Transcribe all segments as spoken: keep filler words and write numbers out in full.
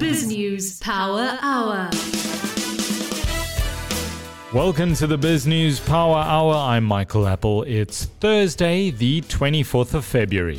BizNews Power Hour. Welcome to the BizNews Power Hour. I'm Michael Apple. It's Thursday, the twenty-fourth of February.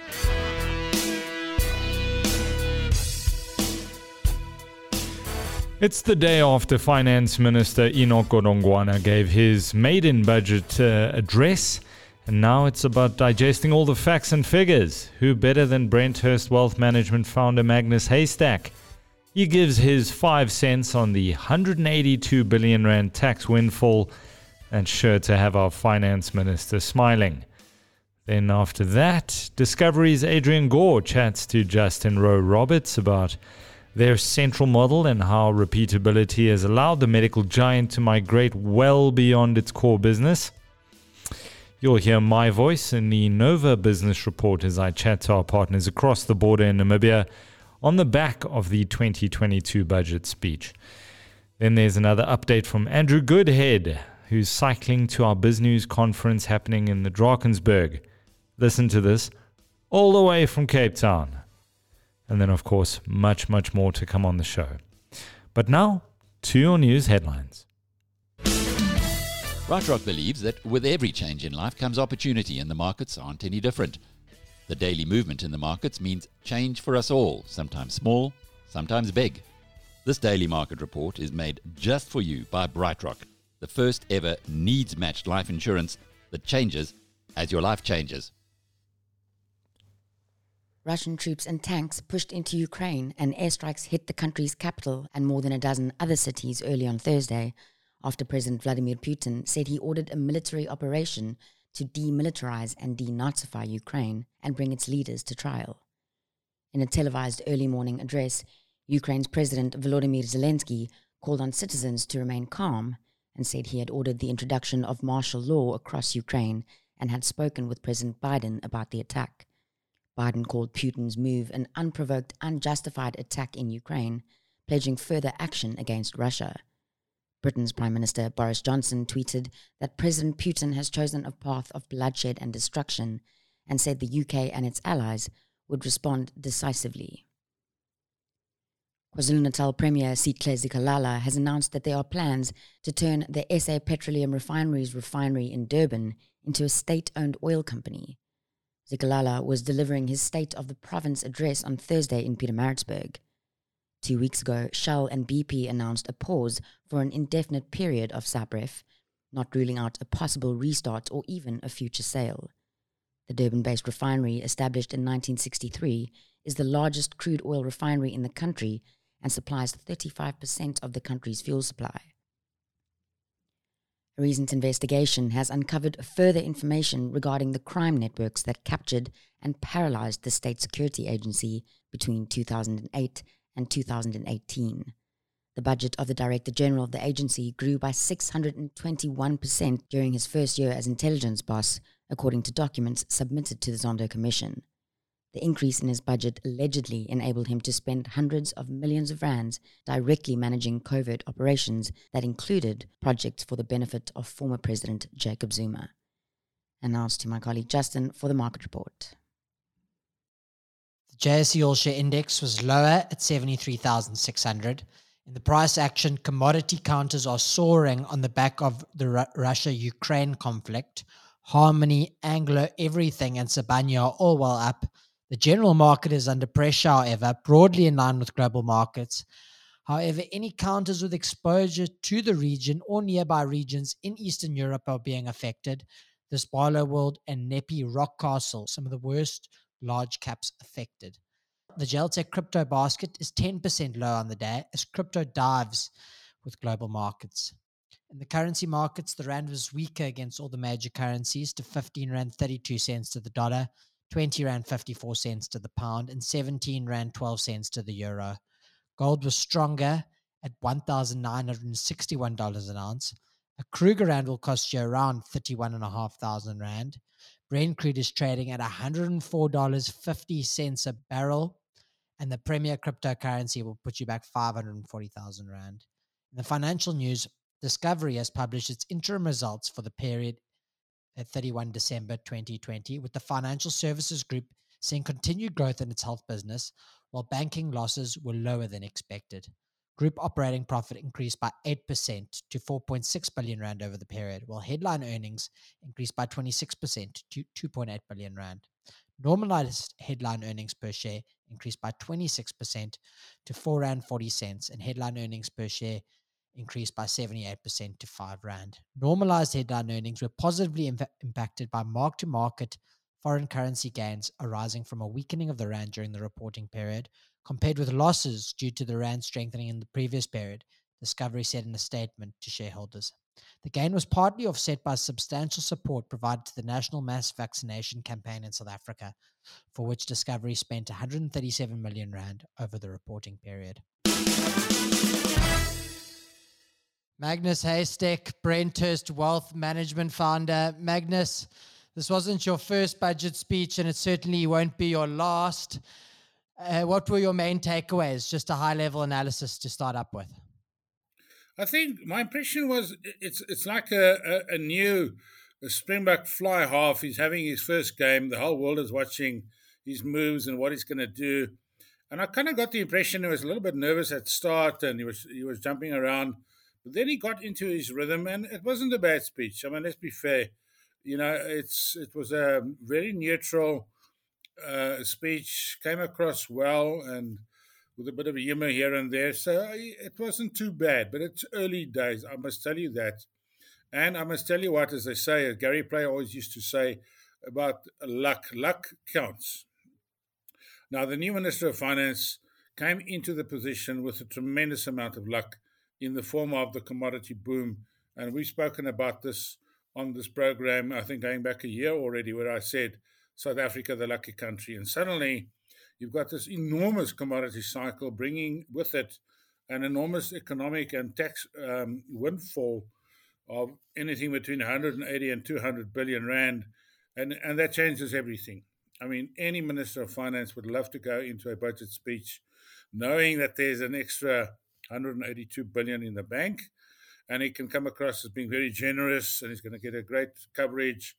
It's the day after Finance Minister Enoch Godongwana gave his maiden budget uh, address, and now it's about digesting all the facts and figures. Who better than Brenthurst Wealth Management founder Magnus Haystack? He gives his five cents on the one hundred eighty-two billion rand tax windfall, and sure to have our Finance Minister smiling. Then after that, Discovery's Adrian Gore chats to Justin Rowe Roberts about their central model and how repeatability has allowed the medical giant to migrate well beyond its core business. You'll hear my voice in the Nova Business Report as I chat to our partners across the border in Namibia on the back of the twenty twenty-two budget speech. Then there's another update from Andrew Goodhead, who's cycling to our BizNews conference happening in the Drakensberg. Listen to this, all the way from Cape Town. And then, of course, much, much more to come on the show. But now, to your news headlines. BrightRock believes that with every change in life comes opportunity, and the markets aren't any different. The daily movement in the markets means change for us all, sometimes small, sometimes big. This daily market report is made just for you by BrightRock, the first ever needs-matched life insurance that changes as your life changes. Russian troops and tanks pushed into Ukraine, and airstrikes hit the country's capital and more than a dozen other cities early on Thursday, after President Vladimir Putin said he ordered a military operation to demilitarize and denazify Ukraine and bring its leaders to trial. In a televised early morning address, Ukraine's President Volodymyr Zelensky called on citizens to remain calm and said he had ordered the introduction of martial law across Ukraine and had spoken with President Biden about the attack. Biden called Putin's move an unprovoked, unjustified attack in Ukraine, pledging further action against Russia. Britain's Prime Minister Boris Johnson tweeted that President Putin has chosen a path of bloodshed and destruction and said the U K and its allies would respond decisively. KwaZulu-Natal Premier Sihle Zikalala has announced that there are plans to turn the S A Petroleum Refinery's refinery in Durban into a state-owned oil company. Zikalala was delivering his State of the Province address on Thursday in Pietermaritzburg. Two weeks ago, Shell and B P announced a pause for an indefinite period of SAPREF, not ruling out a possible restart or even a future sale. The Durban-based refinery, established in nineteen sixty-three, is the largest crude oil refinery in the country and supplies thirty-five percent of the country's fuel supply. A recent investigation has uncovered further information regarding the crime networks that captured and paralyzed the State Security Agency between two thousand eight and two thousand eighteen. The budget of the Director General of the agency grew by six hundred twenty-one percent during his first year as intelligence boss, according to documents submitted to the Zondo Commission. The increase in his budget allegedly enabled him to spend hundreds of millions of rands directly managing covert operations that included projects for the benefit of former President Jacob Zuma. And now to my colleague Justin for the market report. The J S E All Share Index was lower at seventy-three thousand six hundred. In the price action, commodity counters are soaring on the back of the Ru- Russia-Ukraine conflict. Harmony, Anglo, Everything, and Sibanye are all well up. The general market is under pressure, however, broadly in line with global markets. However, any counters with exposure to the region or nearby regions in Eastern Europe are being affected. The Barloworld and Nepi Rockcastle, some of the worst large caps affected. The Geltec crypto basket is ten percent lower on the day as crypto dives with global markets. In the currency markets, the rand was weaker against all the major currencies to fifteen rand thirty-two cents to the dollar, twenty rand fifty-four cents to the pound, and seventeen rand twelve cents to the euro. Gold was stronger at one thousand nine hundred sixty-one dollars an ounce. A Kruger rand will cost you around thirty-one thousand five hundred rand. Brent crude is trading at one hundred four dollars and fifty cents a barrel, and the premier cryptocurrency will put you back five hundred forty thousand rand. In the financial news, Discovery has published its interim results for the period at thirty-first December twenty twenty, with the financial services group seeing continued growth in its health business, while banking losses were lower than expected. Group operating profit increased by eight percent to four point six billion rand over the period, while headline earnings increased by twenty-six percent to two point eight billion rand. Normalized headline earnings per share increased by twenty-six percent to four rand forty cents, and headline earnings per share increased by seventy-eight percent to five rand. Normalized headline earnings were positively imp- impacted by mark-to-market foreign currency gains arising from a weakening of the rand during the reporting period, compared with losses due to the rand strengthening in the previous period, Discovery said in a statement to shareholders. The gain was partly offset by substantial support provided to the national mass vaccination campaign in South Africa, for which Discovery spent one hundred thirty-seven million rand over the reporting period. Magnus Haystack, Brenthurst Wealth Management founder. Magnus, this wasn't your first budget speech, and it certainly won't be your last. Uh, what were your main takeaways? Just a high-level analysis to start up with. I think my impression was it's it's like a, a, a new a Springbok fly half. He's having his first game. The whole world is watching his moves and what he's going to do. And I kind of got the impression he was a little bit nervous at start, and he was he was jumping around. But then he got into his rhythm, and it wasn't a bad speech. I mean, let's be fair. You know, it's it was a very neutral uh, speech, came across well, and with a bit of humor here and there. So it wasn't too bad, but it's early days. I must tell you that. And I must tell you what, as they say, as Gary Player always used to say about luck. Luck counts. Now, the new Minister of Finance came into the position with a tremendous amount of luck in the form of the commodity boom. And we've spoken about this on this program, I think going back a year already, where I said South Africa, the lucky country. And suddenly you've got this enormous commodity cycle bringing with it an enormous economic and tax um, windfall of anything between one hundred eighty and two hundred billion rand. And, and that changes everything. I mean, any Minister of Finance would love to go into a budget speech knowing that there's an extra one hundred eighty-two billion in the bank, and he can come across as being very generous, and he's going to get a great coverage.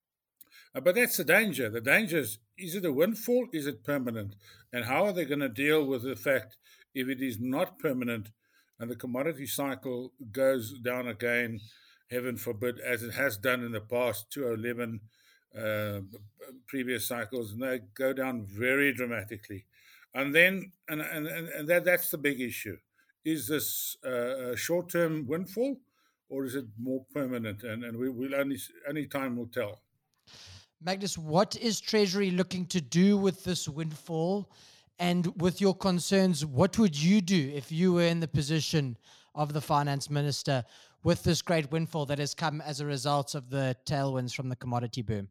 Uh, but that's the danger. The danger is, is it a windfall? Is it permanent? And how are they going to deal with the fact if it is not permanent and the commodity cycle goes down again, heaven forbid, as it has done in the past, two thousand eleven, uh, previous cycles, and they go down very dramatically. And then, and, and, and that, that's the big issue. Is this uh, a short-term windfall, or is it more permanent? And, and we will only, only time will tell. Magnus, what is Treasury looking to do with this windfall? And with your concerns, what would you do if you were in the position of the finance minister with this great windfall that has come as a result of the tailwinds from the commodity boom?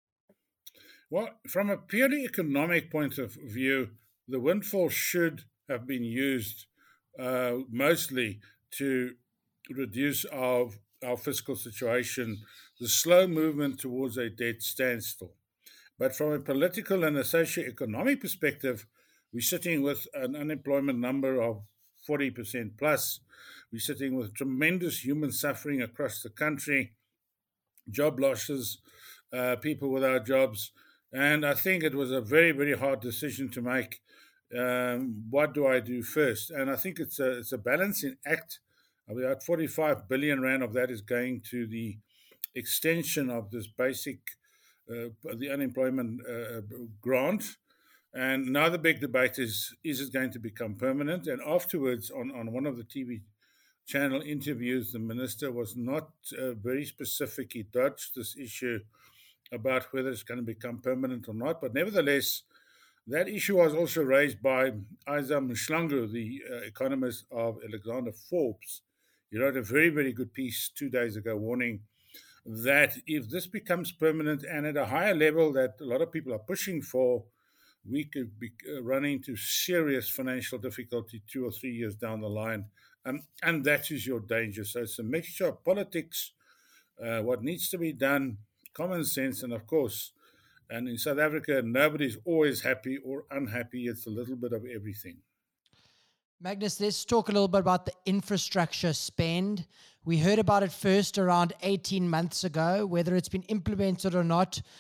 Well, from a purely economic point of view, the windfall should have been used uh, mostly to reduce our our fiscal situation, the slow movement towards a debt standstill. But from a political and a socio-economic perspective, we're sitting with an unemployment number of forty percent plus. We're sitting with tremendous human suffering across the country, job losses, uh, people without jobs. And I think it was a very, very hard decision to make. Um, what do I do first? And I think it's a, it's a balancing act. About forty-five billion rand of that is going to the extension of this basic, uh, the unemployment uh, grant. And now the big debate is, is it going to become permanent? And afterwards, on, on one of the T V channel interviews, the minister was not uh, very specific. He dodged this issue about whether it's going to become permanent or not. But nevertheless, that issue was also raised by Isaac Mshlangu, the uh, economist of Alexander Forbes. He wrote a very, very good piece two days ago warning that if this becomes permanent and at a higher level that a lot of people are pushing for, we could be running into serious financial difficulty two or three years down the line. Um, and that is your danger. So it's a mixture of politics, uh, what needs to be done, common sense, and of course, and in South Africa, nobody's always happy or unhappy. It's a little bit of everything. Magnus, let's talk a little bit about the infrastructure spend. We heard about it first around eighteen months ago. Whether it's been implemented or not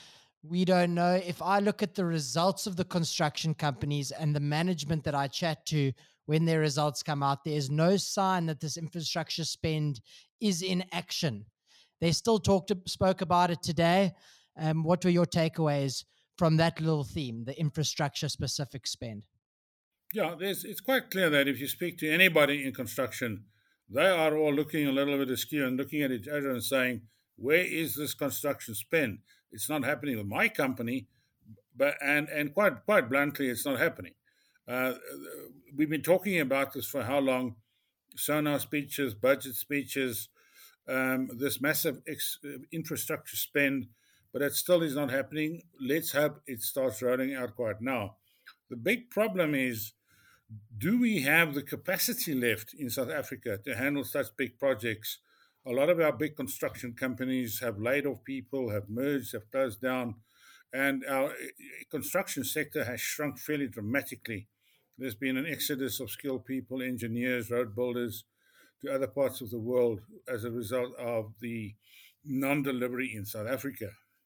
we don't know. If I look at the results of the construction companies and the management that I chat to when their results come out, there is no sign that this infrastructure spend is in action. They still talked, spoke about it today. Um, what were your takeaways from that little theme, the infrastructure specific spend? Yeah, there's, it's quite clear that if you speak to anybody in construction, they are all looking a little bit askew and looking at each other and saying, where is this construction spend? It's not happening with my company, but and, and quite quite bluntly, it's not happening. Uh, we've been talking about this for how long? Sonar speeches, budget speeches, um, this massive ex- infrastructure spend, but it still is not happening. Let's hope it starts rolling out quite now. The big problem is, do we have the capacity left in South Africa to handle such big projects? A lot of our big construction companies have laid off people, have merged, have closed down, and our construction sector has shrunk fairly dramatically. There's been an exodus of skilled people, engineers, road builders, to other parts of the world as a result of the non-delivery in South Africa.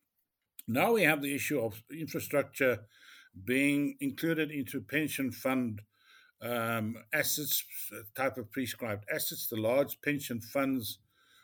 Now we have the issue of infrastructure being included into pension fund um, assets, type of prescribed assets. The large pension funds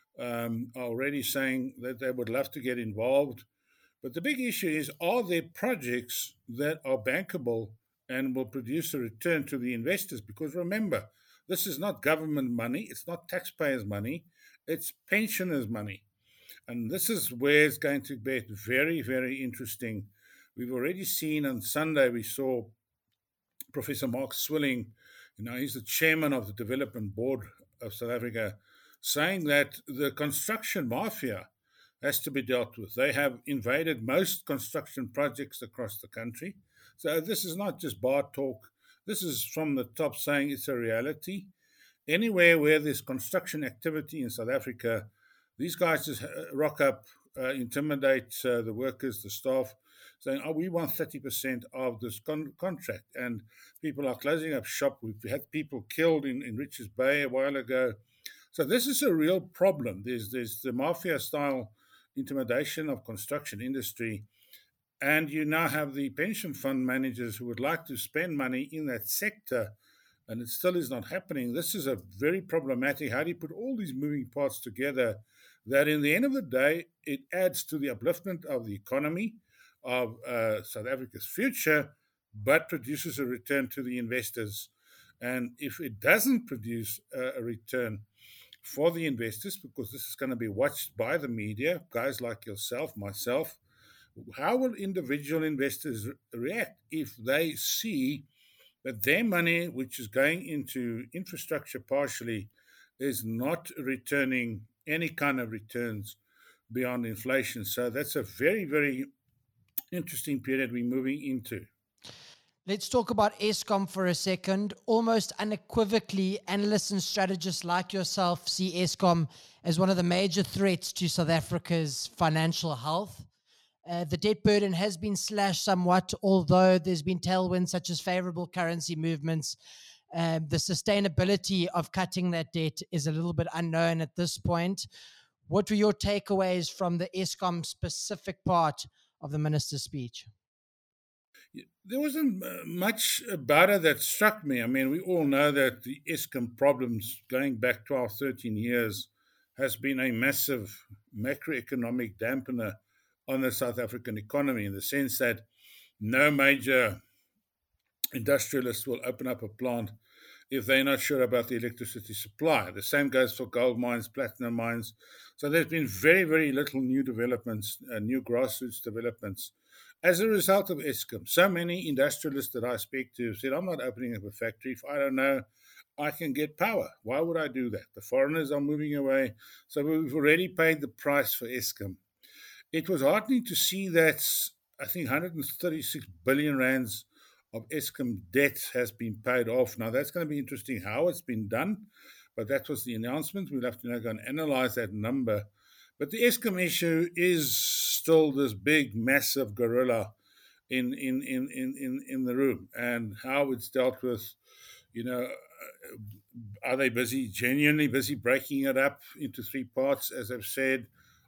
um, are already saying that they would love to get involved. But the big issue is, are there projects that are bankable and will produce a return to the investors? Because remember, this is not government money, it's not taxpayers' money, it's pensioners' money. And this is where it's going to be very, very interesting. We've already seen on Sunday, we saw Professor Mark Swilling, you know, he's the chairman of the Development Board of South Africa, saying that the construction mafia has to be dealt with. They have invaded most construction projects across the country. So this is not just bar talk. This is from the top saying it's a reality. Anywhere where there's construction activity in South Africa, these guys just rock up, uh, intimidate uh, the workers, the staff, saying, oh, we want thirty percent of this con- contract. And people are closing up shop. We've had people killed in, in Richards Bay a while ago. So this is a real problem. There's, there's the mafia-style intimidation of construction industry. And you now have the pension fund managers who would like to spend money in that sector, and it still is not happening. This is a very problematic. How do you put all these moving parts together that in the end of the day, it adds to the upliftment of the economy, of uh, South Africa's future, but produces a return to the investors? And if it doesn't produce uh, a return for the investors, because this is going to be watched by the media, guys like yourself, myself, how will individual investors react if they see that their money, which is going into infrastructure partially, is not returning any kind of returns beyond inflation? So that's a very, very interesting period we're moving into. Let's talk about Eskom for a second. Almost unequivocally, analysts and strategists like yourself see Eskom as one of the major threats to South Africa's financial health. Uh, the debt burden has been slashed somewhat, although there's been tailwinds such as favorable currency movements. Uh, the sustainability of cutting that debt is a little bit unknown at this point. What were your takeaways from the Eskom specific part of the minister's speech? There wasn't much about it that struck me. I mean, we all know that the Eskom problems going back twelve, thirteen years has been a massive macroeconomic dampener on the South African economy, in the sense that no major industrialist will open up a plant if they're not sure about the electricity supply. The same goes for gold mines, platinum mines. So there's been very, very little new developments, uh, new grassroots developments. As a result of Eskom, so many industrialists that I speak to said, I'm not opening up a factory if I don't know I can get power. Why would I do that? The foreigners are moving away. So we've already paid the price for Eskom. It was heartening to see that, I think, one hundred thirty-six billion rands of Eskom debt has been paid off. Now, that's going to be interesting how it's been done, but that was the announcement. We'll have to now go and analyze that number. But the Eskom issue is still this big, massive gorilla in, in, in, in, in, in the room, and how it's dealt with. You know, are they busy, genuinely busy breaking it up into three parts, as I've said?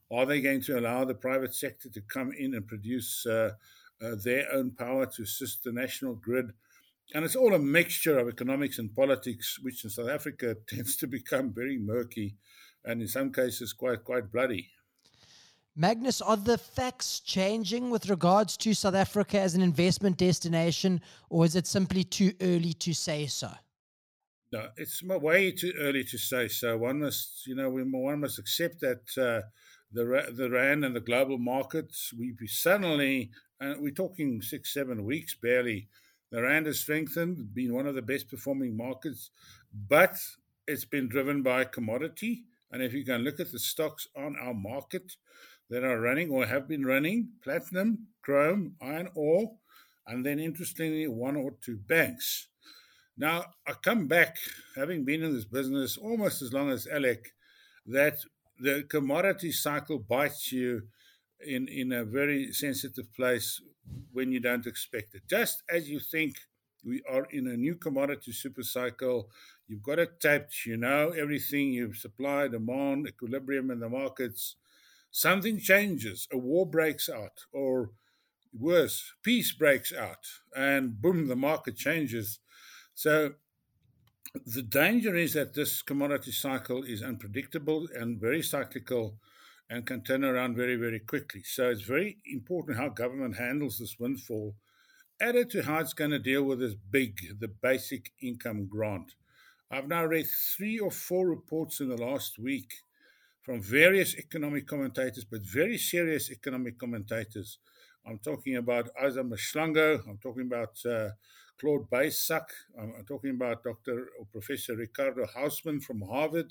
Are they going to allow the private sector to come in and produce uh, uh, their own power to assist the national grid? And it's all a mixture of economics and politics, which in South Africa tends to become very murky and in some cases quite quite bloody. Magnus, are the facts changing with regards to South Africa as an investment destination, or is it simply too early to say so? No, it's way too early to say so. One must, you know, we, one must accept that uh, the the rand and the global markets, we suddenly, uh, we're talking six, seven weeks barely, the rand has strengthened, been one of the best performing markets, but it's been driven by commodity. And if you can look at the stocks on our market that are running or have been running, platinum, chrome, iron ore, and then interestingly, one or two banks. Now, I come back, having been in this business almost as long as Alec, that the commodity cycle bites you in, in a very sensitive place when you don't expect it. Just as you think we are in a new commodity super cycle, you've got it tapped, you know everything, you've supply, demand, equilibrium in the markets. Something changes, a war breaks out, or worse, peace breaks out, and boom, the market changes. So the danger is that this commodity cycle is unpredictable and very cyclical and can turn around very, very quickly. So it's very important how government handles this windfall, added to how it's going to deal with this big, the basic income grant. I've now read three or four reports in the last week from various economic commentators, but very serious economic commentators. I'm talking about Asa Mashlango, I'm talking about uh, Claude Baysack, I'm, I'm talking about Doctor or Professor Ricardo Hausman from Harvard,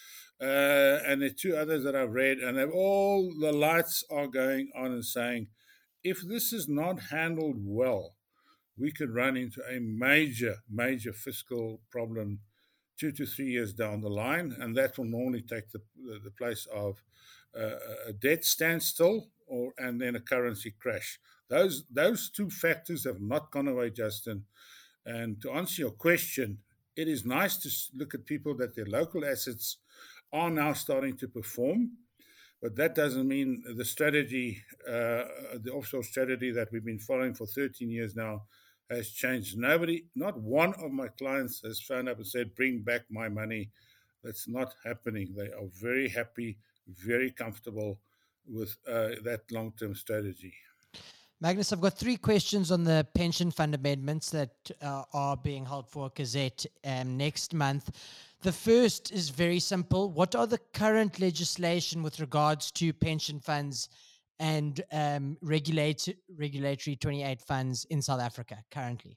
uh, and the two others that I've read, and they've all, the lights are going on and saying, if this is not handled well, we could run into a major, major fiscal problem two to three years down the line, and that will normally take the, the, the place of uh, a debt standstill or and then a currency crash. Those those two factors have not gone away, Justin. And to answer your question, it is nice to look at people that their local assets are now starting to perform, but that doesn't mean the strategy, uh, the offshore strategy that we've been following for thirteen years now has changed. Nobody, not one of my clients has phoned up and said, bring back my money. That's not happening. They are very happy, very comfortable with uh, that long-term strategy. Magnus, I've got three questions on the pension fund amendments that uh, are being held for Gazette um, next month. The first is very simple. What are the current legislation with regards to pension funds and um, regulate, regulatory twenty-eight funds in South Africa currently?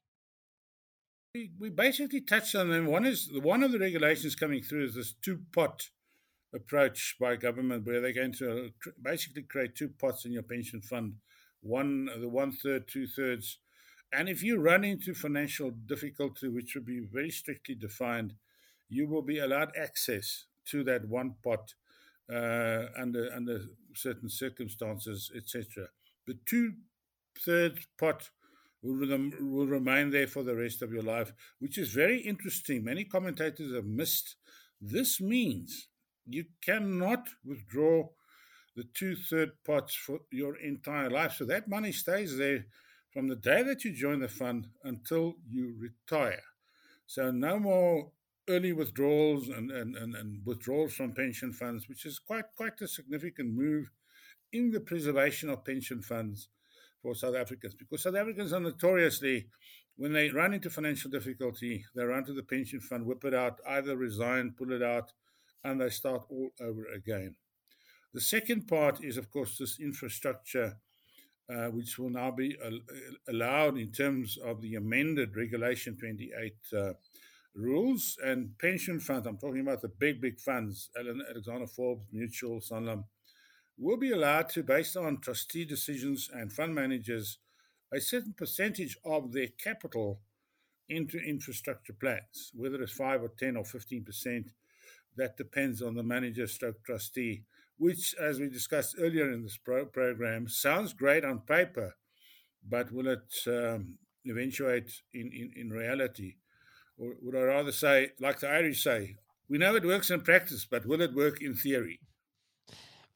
We, we basically touched on them. One is one of the regulations coming through is this two-pot approach by government, where they're going to basically create two pots in your pension fund, one the one-third, two-thirds. And if you run into financial difficulty, which will be very strictly defined, you will be allowed access to that one pot uh, under under certain circumstances, et cetera. The two-thirds pot will, will remain there for the rest of your life, which is very interesting. Many commentators have missed. This means you cannot withdraw the two-third pots for your entire life. So that money stays there from the day that you join the fund until you retire. So no more early withdrawals and, and, and, and withdrawals from pension funds, which is quite quite a significant move in the preservation of pension funds for South Africans. Because South Africans are notoriously, when they run into financial difficulty, they run to the pension fund, whip it out, either resign, pull it out, and they start all over again. The second part is, of course, this infrastructure, uh, which will now be uh, allowed in terms of the amended Regulation twenty-eight uh, rules. And pension funds, I'm talking about the big, big funds, Alexander Forbes, Mutual, Sanlam, will be allowed to, based on trustee decisions and fund managers, a certain percentage of their capital into infrastructure plans, whether it's five or ten or fifteen percent. That depends on the manager stroke trustee, which, as we discussed earlier in this pro- program, sounds great on paper, but will it um, eventuate in, in, in reality? Or would I rather say, like the Irish say, we know it works in practice, but will it work in theory?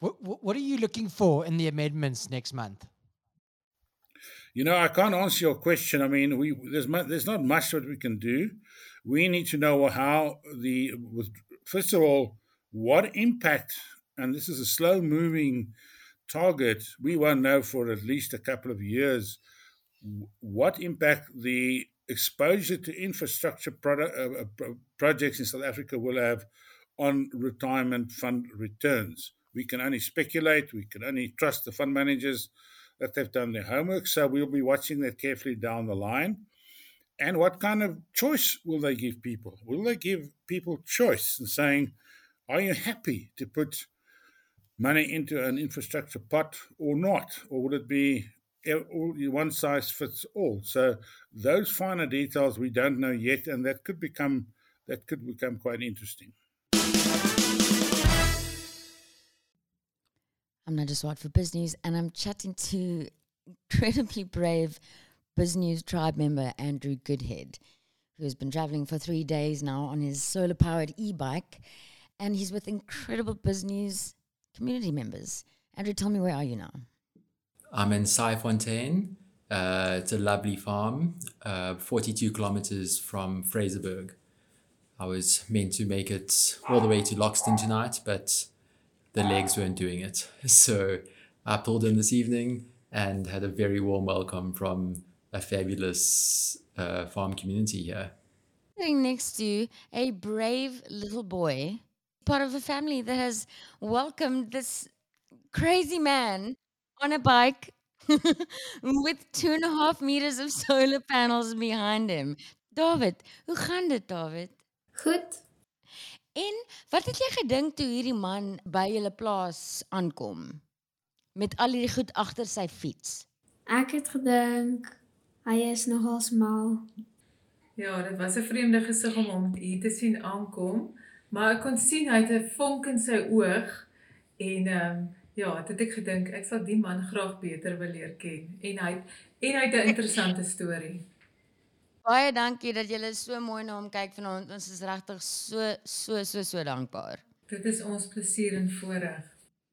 What, what are you looking for in the amendments next month? You know, I can't answer your question. I mean, we there's mu- there's not much that we can do. We need to know how the with, first of all, what impact, and this is a slow moving target. We won't know for at least a couple of years what impact the exposure to infrastructure product, uh, pro- projects in South Africa will have on retirement fund returns. We can only speculate. We can only trust the fund managers that they've done their homework. So we'll be watching that carefully down the line. And what kind of choice will they give people? Will they give people choice and saying, are you happy to put money into an infrastructure pot or not? Or would it be one size fits all? So those finer details we don't know yet, and that could become that could become quite interesting. I'm Nadia Swart for BizNews, and I'm chatting to incredibly brave BizNews tribe member Andrew Goodhead, who has been traveling for three days now on his solar-powered e-bike, and he's with incredible BizNews community members. Andrew, tell me, where are you now? I'm in Saaifontein. Uh, it's a lovely farm, uh, forty-two kilometers from Fraserburg. I was meant to make it all the way to Loxton tonight, but the legs weren't doing it. So I pulled in this evening and had a very warm welcome from a fabulous uh, farm community here. Sitting next to a brave little boy, part of a family that has welcomed this crazy man on a bike with two and a half meters of solar panels behind him. David, hoe gaan dit, David? Goed. En wat het jy gedink toe hierdie man by julle plaas aankom met al die goed agter sy fiets? Ek het gedink hy is nogal smal. Ja, dit was 'n vreemde gesig om hom hier te sien aankom, maar ek kon sien hy het 'n vonk in sy oog en ehm um, ja, dit het ek gedink ek sal die man graag beter wil leer ken en hy en hy het 'n interessante storie. Baie dankie dat julle so mooi na hom kyk vanaand. Ons is regtig so so so so dankbaar. Dit is ons plesier en voorreg.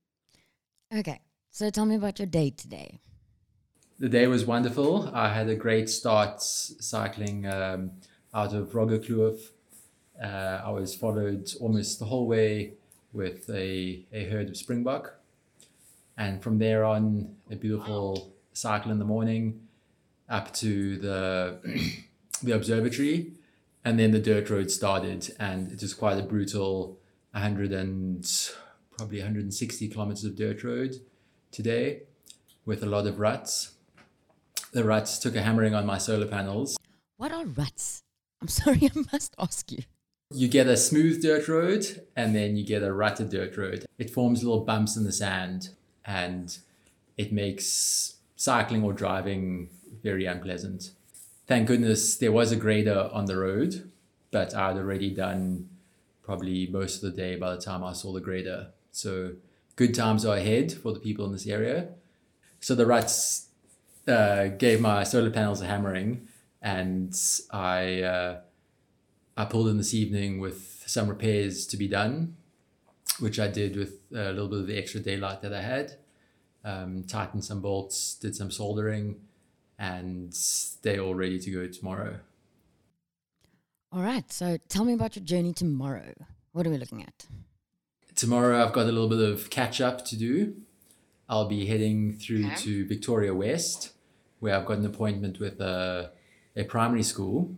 Okay, so tell me about your day today. The day was wonderful. I had a great start cycling um, out of Roggekloef. Uh, I was followed almost the whole way with a, a herd of springbok. And from there on, a beautiful cycle in the morning up to the the observatory, and then the dirt road started, and it was quite a brutal one hundred and probably one hundred sixty kilometers of dirt road today with a lot of ruts. The ruts took a hammering on my solar panels. What are ruts? I'm sorry, I must ask you. You get a smooth dirt road and then you get a rutted dirt road. It forms little bumps in the sand and it makes cycling or driving very unpleasant. Thank goodness there was a grader on the road, but I'd already done probably most of the day by the time I saw the grader. So good times are ahead for the people in this area. So the ruts uh, gave my solar panels a hammering, and I uh, I pulled in this evening with some repairs to be done, which I did with a little bit of the extra daylight that I had. Um, tightened some bolts, did some soldering, and they're all ready to go tomorrow. All right, so tell me about your journey tomorrow. What are we looking at? Tomorrow I've got a little bit of catch up to do. I'll be heading through okay. to Victoria West, where I've got an appointment with a, a primary school,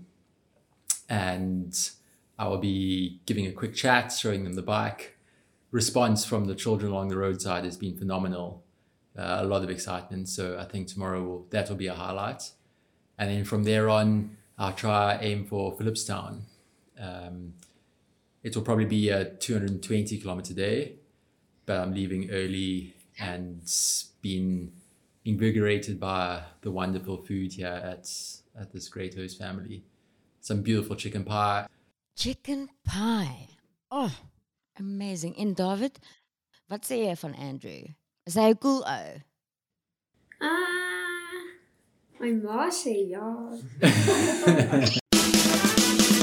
and I will be giving a quick chat, showing them the bike. Response from the children along the roadside has been phenomenal. Uh, a lot of excitement. So I think tomorrow will, that will be a highlight. And then from there on, I'll try aim for Phillipstown. Um, it will probably be a two hundred twenty kilometer day, but I'm leaving early and being invigorated by the wonderful food here at, at this great host family. Some beautiful chicken pie. Chicken pie. Oh, amazing. En David, wat sê jy van Andrew? Is hy 'n cool ou? Ah, my ma sê ja.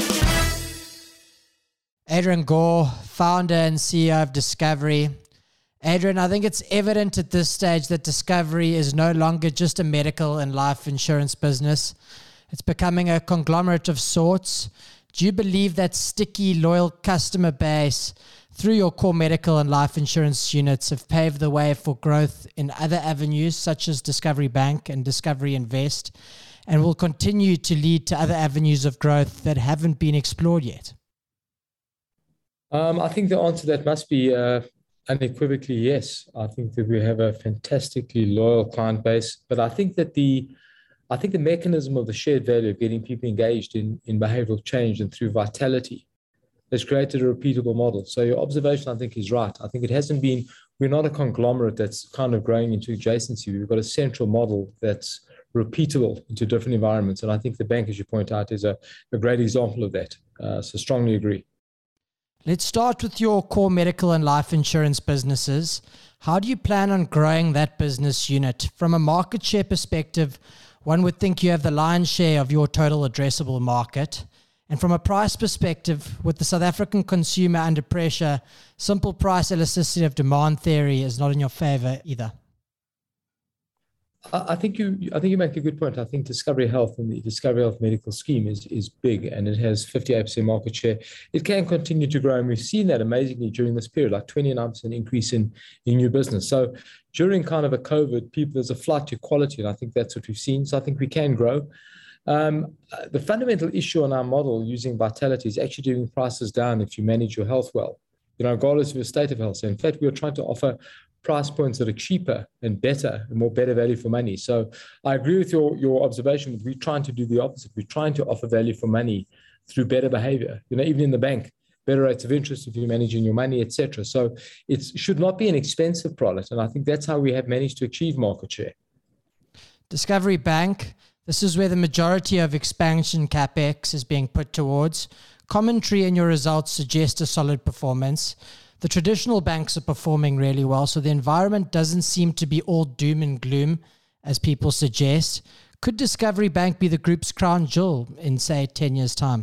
Adrian Gore, founder and C E O of Discovery, Adrian, I think it's evident at this stage that Discovery is no longer just a medical and life insurance business. It's becoming a conglomerate of sorts. Do you believe that sticky, loyal customer base through your core medical and life insurance units have paved the way for growth in other avenues such as Discovery Bank and Discovery Invest, and will continue to lead to other avenues of growth that haven't been explored yet? Um, I think the answer to that must be uh, unequivocally yes. I think that we have a fantastically loyal client base, but I think that the I think the mechanism of the shared value of getting people engaged in, in behavioral change and through vitality has created a repeatable model. So your observation, I think, is right. I think it hasn't been, we're not a conglomerate that's kind of growing into adjacency. We've got a central model that's repeatable into different environments. And I think the bank, as you point out, is a, a great example of that. Uh, so strongly agree. Let's start with your core medical and life insurance businesses. How do you plan on growing that business unit? From a market share perspective, one would think you have the lion's share of your total addressable market. And from a price perspective, with the South African consumer under pressure, simple price elasticity of demand theory is not in your favor either. I think you I think you make a good point. I think Discovery Health and the Discovery Health medical scheme is, is big, and it has fifty-eight percent market share. It can continue to grow, and we've seen that amazingly during this period, like twenty-nine percent increase in, in new business. So during kind of a COVID, people, there's a flight to quality, and I think that's what we've seen. So I think we can grow. Um, the fundamental issue on our model using Vitality is actually doing prices down if you manage your health well, you know, regardless of your state of health. So in fact, we are trying to offer price points that are cheaper and better and more better value for money. So I agree with your, your observation. We're trying to do the opposite. We're trying to offer value for money through better behavior, you know, even in the bank, better rates of interest if you're managing your money, et cetera. So it should not be an expensive product. And I think that's how we have managed to achieve market share. Discovery Bank, this is where the majority of expansion CapEx is being put towards. Commentary in your results suggests a solid performance. The traditional banks are performing really well, so the environment doesn't seem to be all doom and gloom, as people suggest. Could Discovery Bank be the group's crown jewel in, say, ten years' time?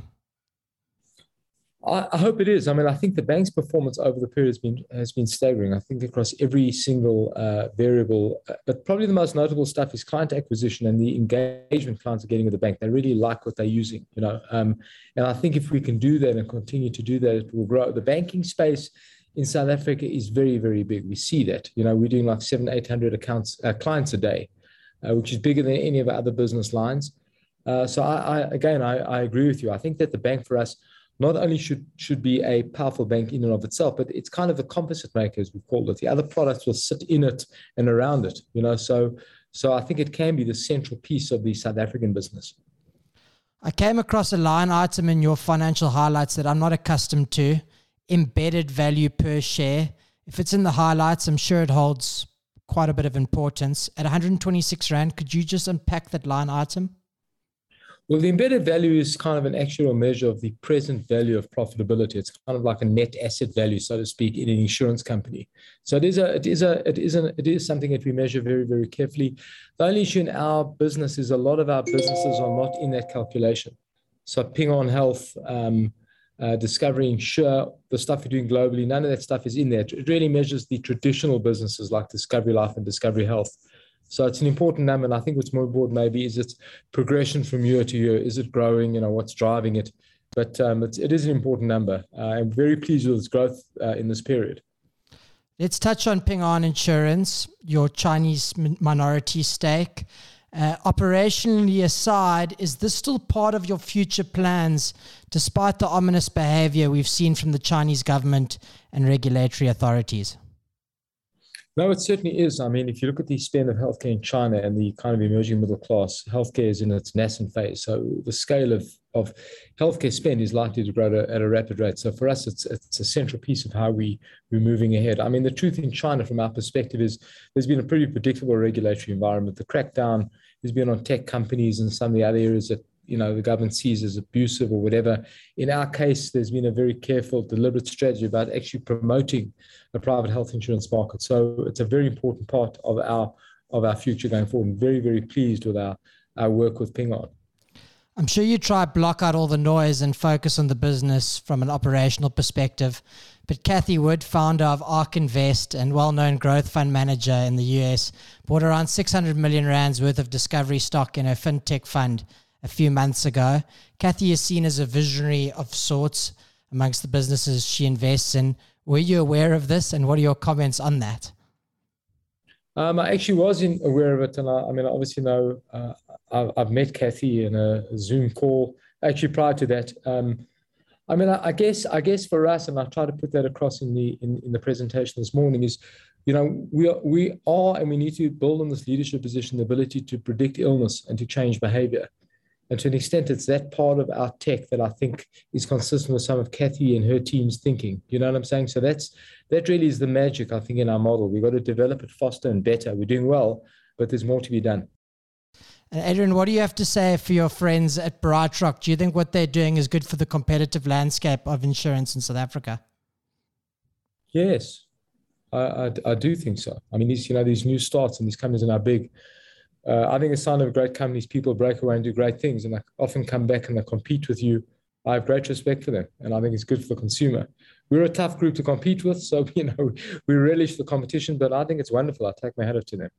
I, I hope it is. I mean, I think the bank's performance over the period has been has been staggering. I think across every single uh, variable, uh, but probably the most notable stuff is client acquisition and the engagement clients are getting with the bank. They really like what they're using, you know. Um, and I think if we can do that and continue to do that, it will grow. The banking space in South Africa is very, very big. We see that. You know, we're doing like seven, eight hundred accounts uh, clients a day, uh, which is bigger than any of our other business lines. Uh, so I, I again, I, I agree with you. I think that the bank for us not only should should be a powerful bank in and of itself, but it's kind of a composite maker, as we've called it. The other products will sit in it and around it. You know, so so I think it can be the central piece of the South African business. I came across a line item in your financial highlights that I'm not accustomed to. Embedded value per share. If it's in the highlights, I'm sure it holds quite a bit of importance. At one hundred twenty-six Rand, could you just unpack that line item? Well, the embedded value is kind of an actual measure of the present value of profitability. It's kind of like a net asset value, so to speak, in an insurance company. So it is a, it is a, it is a, it is something that we measure very, very carefully. The only issue in our business is a lot of our businesses are not in that calculation. So Ping An Health, um, Uh, Discovery Insure, the stuff we're doing globally, none of that stuff is in there. It really measures the traditional businesses like Discovery Life and Discovery Health. So it's an important number, and I think what's more important maybe is its progression from year to year. Is it growing? You know, what's driving it? But um, it's, it is an important number. Uh, I'm very pleased with its growth uh, in this period. Let's touch on Ping An Insurance, your Chinese minority stake. Uh, operationally aside, is this still part of your future plans, despite the ominous behavior we've seen from the Chinese government and regulatory authorities? No, it certainly is. I mean, if you look at the spend of healthcare in China and the kind of emerging middle class, healthcare is in its nascent phase. So the scale of, of healthcare spend is likely to grow to, at a rapid rate. So for us, it's it's a central piece of how we, we're moving ahead. I mean, the truth in China, from our perspective, is there's been a pretty predictable regulatory environment. The crackdown has been on tech companies and some of the other areas that, you know, the government sees as abusive or whatever. In our case, there's been a very careful, deliberate strategy about actually promoting a private health insurance market. So it's a very important part of our of our future going forward. I'm very, very pleased with our, our work with Ping An. I'm sure you try block out all the noise and focus on the business from an operational perspective. But Kathy Wood, founder of ARK Invest and well-known growth fund manager in the U S, bought around six hundred million rands worth of Discovery stock in her fintech fund a few months ago. Kathy is seen as a visionary of sorts amongst the businesses she invests in. Were you aware of this, and what are your comments on that? Um, I actually wasn't aware of it, and I, I mean, I obviously know uh, I've, I've met Kathy in a Zoom call actually prior to that. Um, I mean, I, I guess, I guess for us, and I try to put that across in the in, in the presentation this morning, is, you know, we are, we are, and we need to build on this leadership position, the ability to predict illness and to change behavior. And to an extent, it's that part of our tech that I think is consistent with some of Kathy and her team's thinking. You know what I'm saying? So that's that really is the magic, I think, in our model. We've got to develop it faster and better. We're doing well, but there's more to be done. And Adrian, what do you have to say for your friends at BrightRock? Do you think what they're doing is good for the competitive landscape of insurance in South Africa? Yes, I, I, I do think so. I mean, these, you know, these new starts and these companies are now big. Uh, I think it's a sign of great companies. People break away and do great things, and they often come back and they compete with you. I have great respect for them, and I think it's good for the consumer. We're a tough group to compete with, so you know we relish the competition, but I think it's wonderful. I take my hat off to them.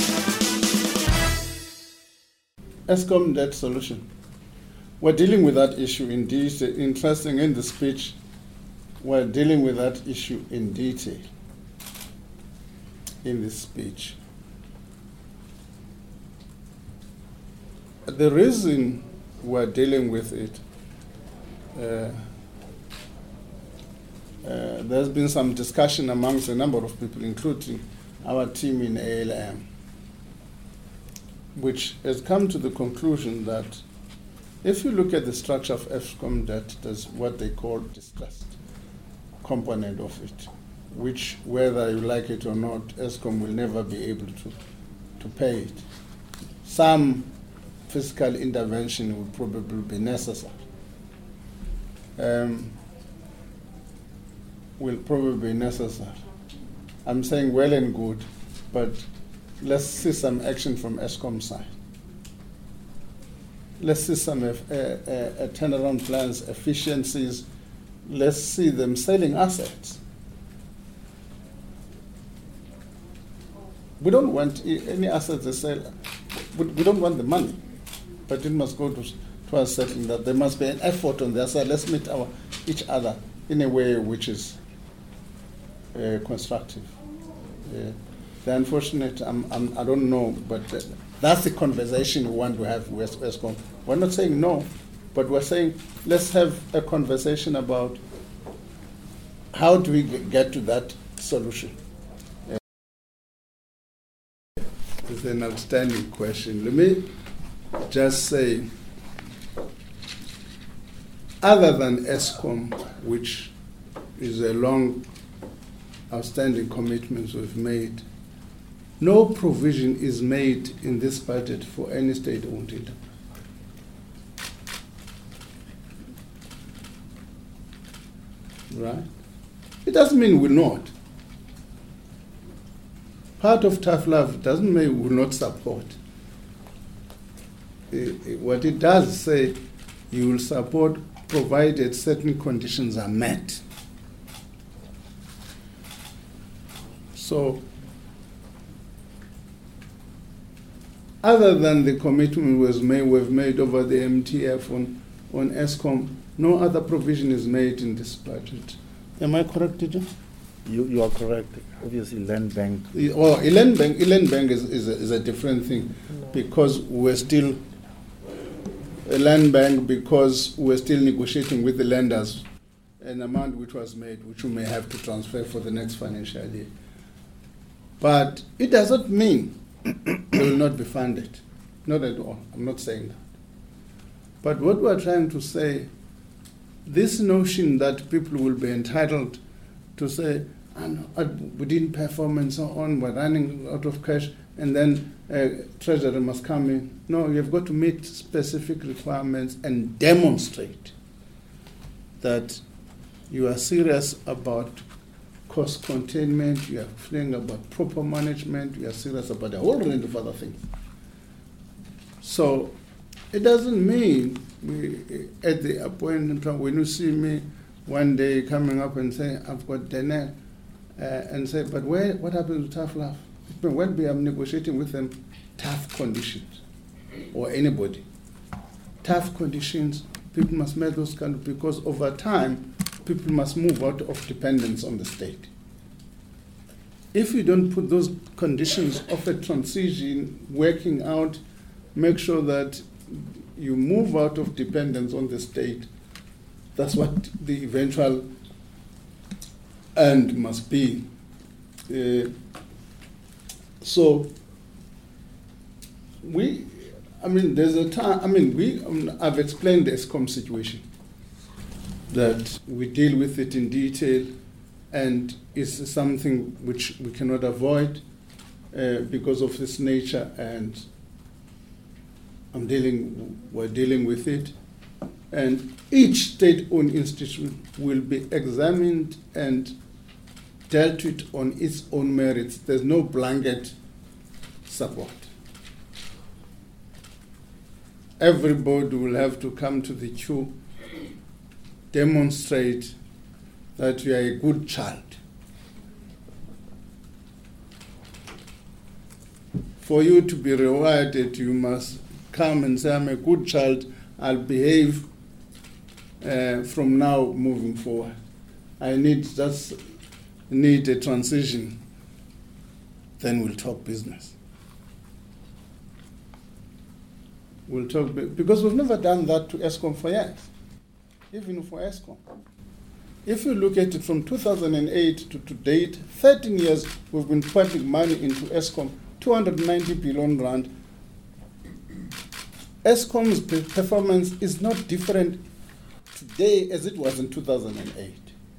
Eskom debt solution. We're dealing with that issue in detail. Interesting in the speech, we're dealing with that issue in detail in this speech. The reason we're dealing with it, uh, uh, there's been some discussion amongst a number of people, including our team in A L M, which has come to the conclusion that if you look at the structure of Eskom debt, there's what they call distressed component of it, which, whether you like it or not, Eskom will never be able to, to pay it. Some fiscal intervention would probably be necessary. Um, will probably be necessary. I'm saying well and good, but let's see some action from Eskom side. Let's see some uh, uh, uh, turnaround plans, efficiencies. Let's see them selling assets. We don't want any assets they sell. We don't want the money, but it must go to, towards settling that. There must be an effort on their side. Let's meet our, each other in a way which is uh, constructive. Uh, the unfortunate, I'm, I'm, I don't know, but uh, that's the conversation we want to have with Eskom. We're not saying no, but we're saying let's have a conversation about how do we get to that solution. Uh, it's an outstanding question. Let me just say, other than Eskom, which is a long, outstanding commitment we've made, no provision is made in this budget for any state-owned enterprise. Right? It doesn't mean we're not. Part of tough love doesn't mean we'll not support. It, it, what it does say, you will support provided certain conditions are met. So, other than the commitment was made, we've made over the M T F on, on Eskom, no other provision is made in this budget. Am I correct, Tito? You, you are correct. Obviously, land bank. Oh, a land bank, a land bank is, is, a, is a different thing, no. Because we're still a land bank because we're still negotiating with the lenders an amount which was made, which we may have to transfer for the next financial year. But it does not mean they will not be funded. Not at all. I'm not saying that. But what we're trying to say, this notion that people will be entitled to say, oh, we didn't perform and so on, we're running out of cash, and then uh, Treasury must come in. No, you've got to meet specific requirements and demonstrate that you are serious about cost containment, you are feeling about proper management, you are serious about a whole range of other things. So It doesn't mean we, at the appointment time, when you see me one day coming up and say, I've got dinner, uh, and say, but where, what happened to Tough Love? When we are negotiating with them, tough conditions, or anybody. Tough conditions, people must make those kind of, because over time, people must move out of dependence on the state. If you don't put those conditions of a transition working out, make sure that you move out of dependence on the state, that's what the eventual end must be. Uh, so, we, I mean, there's a time, I mean, we, um, I've explained the Eskom situation, that we deal with it in detail, and it's something which we cannot avoid uh, because of its nature, and I'm dealing, we're dealing with it. And each state-owned institution will be examined and dealt with on its own merits. There's no blanket support. Everybody will have to come to the queue, demonstrate that you are a good child. For you to be rewarded, you must come and say, I'm a good child, I'll behave uh, from now moving forward. I need just need a transition, then we'll talk business. We'll talk, because we've never done that to Eskom for years, even for Eskom. If you look at it from two thousand eight to to date, thirteen years we've been pumping money into Eskom, two hundred ninety billion rand. Eskom's performance is not different today as it was in two thousand eight.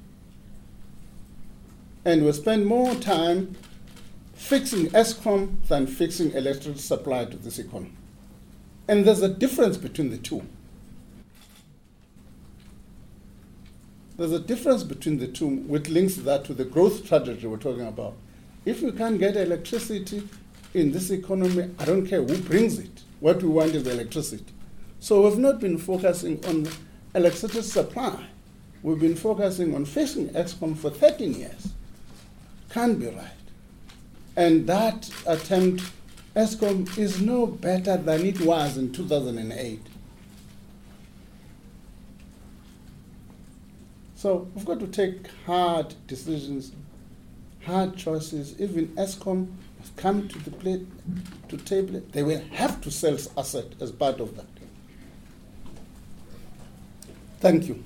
And we spend more time fixing Eskom than fixing electricity supply to this economy. And there's a difference between the two. There's a difference between the two, which links that to the growth trajectory we're talking about. If we can't get electricity in this economy, I don't care who brings it. What we want is electricity. So we've not been focusing on electricity supply. We've been focusing on fixing Eskom for thirteen years. Can't be right. And that attempt, Eskom is no better than it was in two thousand eight. So we've got to take hard decisions, hard choices. Even Eskom has come to the plate, to table it. They will have to sell asset as part of that. Thank you.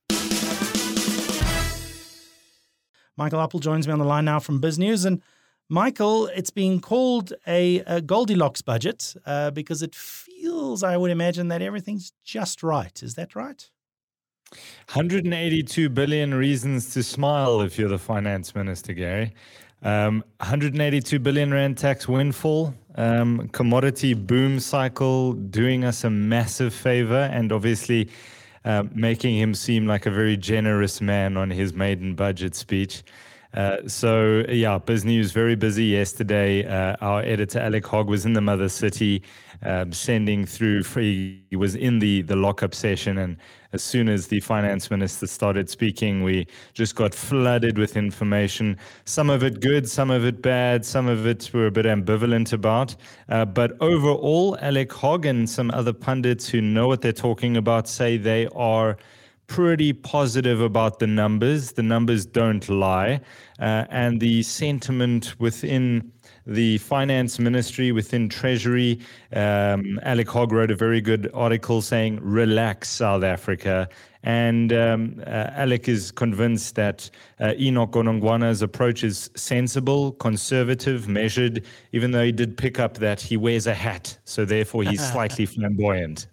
Michael Appel joins me on the line now from BizNews. And Michael, it's being called a, a Goldilocks budget uh, because it feels, I would imagine, that everything's just right. Is that right? one hundred eighty-two billion reasons to smile if you're the finance minister, Gary. Um, one hundred eighty-two billion rand tax windfall, um, commodity boom cycle doing us a massive favor, and obviously uh, making him seem like a very generous man on his maiden budget speech. Uh, so, yeah, BizNews very busy yesterday. Uh, our editor, Alec Hogg, was in the mother city um, sending through, free, he was in the, the lockup session, and as soon as the finance minister started speaking, we just got flooded with information. Some of it good, some of it bad, some of it we're a bit ambivalent about. Uh, but overall, Alec Hogg and some other pundits who know what they're talking about say they are pretty positive about the numbers. The numbers don't lie. Uh, and the sentiment within the finance ministry, within Treasury, um, Alec Hogg wrote a very good article saying, relax, South Africa. And um, uh, Alec is convinced that uh, Enoch Godongwana's approach is sensible, conservative, measured, even though he did pick up that he wears a hat. So therefore, he's slightly flamboyant.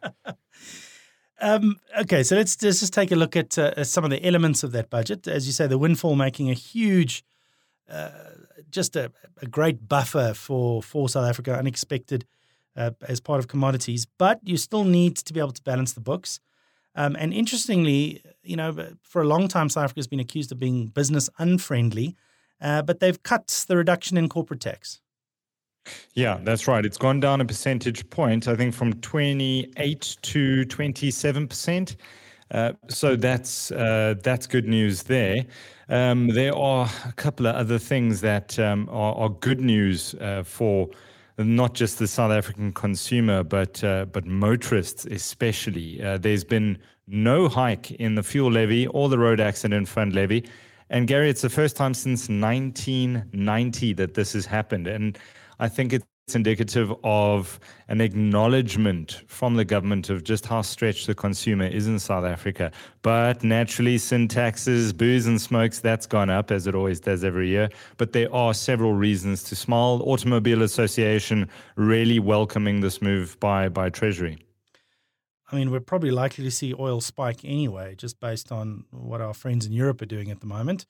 Um, okay, so let's, let's just take a look at uh, some of the elements of that budget. As you say, the windfall making a huge, uh, just a, a great buffer for, for South Africa, unexpected uh, as part of commodities. But you still need to be able to balance the books. Um, and interestingly, you know, for a long time, South Africa has been accused of being business unfriendly, uh, but they've cut the reduction in corporate tax. Yeah, that's right. It's gone down a percentage point, I think from twenty-eight to twenty-seven percent. Uh, so that's uh, that's good news there. Um, there are a couple of other things that um, are, are good news uh, for not just the South African consumer, but uh, but motorists especially. Uh, there's been no hike in the fuel levy or the road accident fund levy. And Gary, it's the first time since nineteen ninety that this has happened. And I think it's indicative of an acknowledgement from the government of just how stretched the consumer is in South Africa. But naturally, sin taxes, booze and smokes, that's gone up, as it always does every year. But there are several reasons to smile. Automobile Association really welcoming this move by, by Treasury. I mean, we're probably likely to see oil spike anyway, just based on what our friends in Europe are doing at the moment.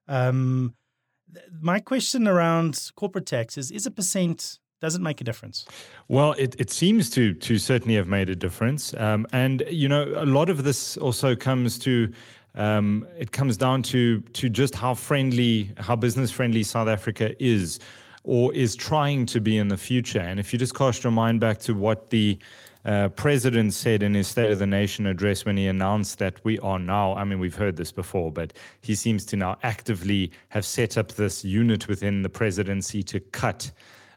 Um, th- my question around corporate taxes is a percent... Does it make a difference? Well, it, it seems to to certainly have made a difference. Um, and, you know, a lot of this also comes to, um, it comes down to to just how friendly, how business friendly South Africa is or is trying to be in the future. And if you just cast your mind back to what the uh, president said in his State of the Nation address when he announced that we are now, I mean, we've heard this before, but he seems to now actively have set up this unit within the presidency to cut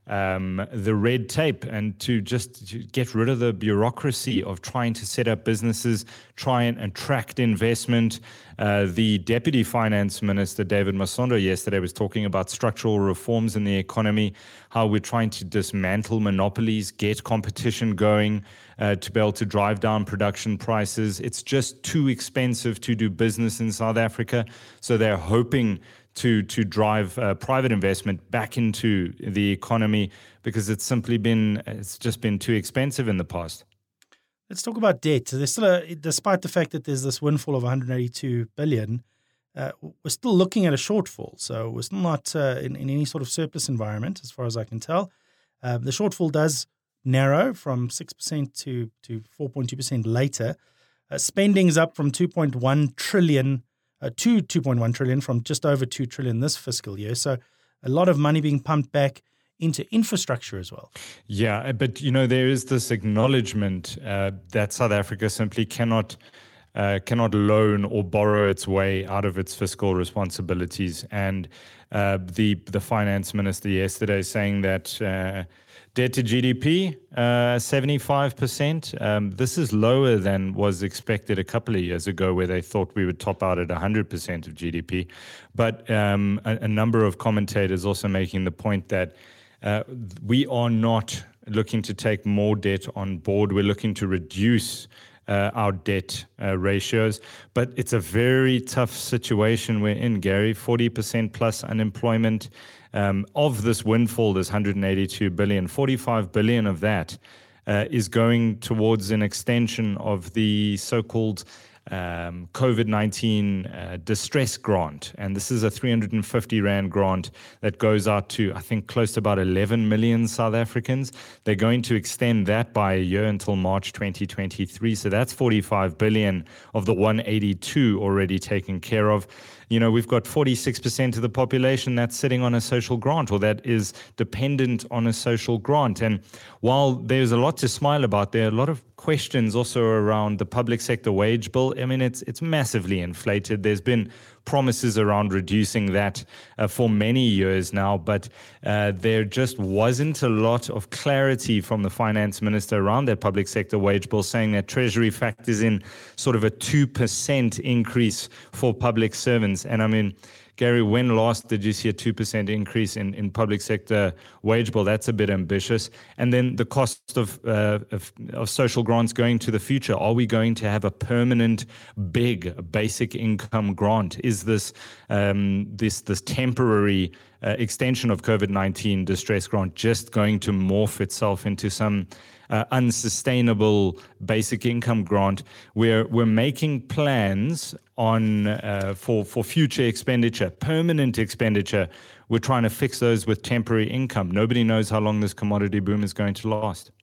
Um, the red tape and to just to get rid of the bureaucracy of trying to set up businesses, try and attract investment. Uh, the Deputy Finance Minister, David Masondo, yesterday was talking about structural reforms in the economy, how we're trying to dismantle monopolies, get competition going uh, to be able to drive down production prices. It's just too expensive to do business in South Africa, so they're hoping to to drive uh, private investment back into the economy because it's simply been it's just been too expensive in the past. Let's talk about debt. There's still a, despite the fact that there's this windfall of one hundred eighty-two billion, uh, we're still looking at a shortfall. So we're still not uh, in, in any sort of surplus environment, as far as I can tell. Uh, the shortfall does narrow from six percent to to four point two percent later. Uh, spending's up from two point one trillion Uh, to two point one trillion from just over two trillion this fiscal year. So a lot of money being pumped back into infrastructure as well. Yeah, but, you know, there is this acknowledgement uh, that South Africa simply cannot uh, cannot loan or borrow its way out of its fiscal responsibilities. And uh, the the finance minister yesterday saying that uh, debt to G D P, uh, seventy-five percent. Um, this is lower than was expected a couple of years ago, where they thought we would top out at one hundred percent of G D P. But um, a, a number of commentators also making the point that uh, we are not looking to take more debt on board. We're looking to reduce uh, our debt uh, ratios. But it's a very tough situation we're in, Gary. forty percent plus unemployment. Um, of this windfall, this one hundred eighty-two billion, forty-five billion of that uh, is going towards an extension of the so-called um, COVID nineteen uh, distress grant. And this is a three hundred fifty rand grant that goes out to, I think, close to about eleven million South Africans. They're going to extend that by a year until March twenty twenty-three. So that's forty-five billion of the one hundred eighty-two already taken care of. You know, we've got forty-six percent of the population that's sitting on a social grant or that is dependent on a social grant. And while there's a lot to smile about, there are a lot of questions also around the public sector wage bill. I mean, it's it's massively inflated. There's been promises around reducing that uh, for many years now, but uh, there just wasn't a lot of clarity from the finance minister around that public sector wage bill, saying that Treasury factors in sort of a two percent increase for public servants. And I mean, Gary, when last did you see a two percent increase in, in public sector wage bill? That's a bit ambitious. And then the cost of, uh, of of social grants going to the future. Are we going to have a permanent, big basic income grant? Is this um, this this temporary uh, extension of COVID nineteen distress grant just going to morph itself into some Uh, unsustainable basic income grant? We're we're making plans on uh, for for future expenditure, permanent expenditure. We're trying to fix those with temporary income. Nobody knows how long this commodity boom is going to last.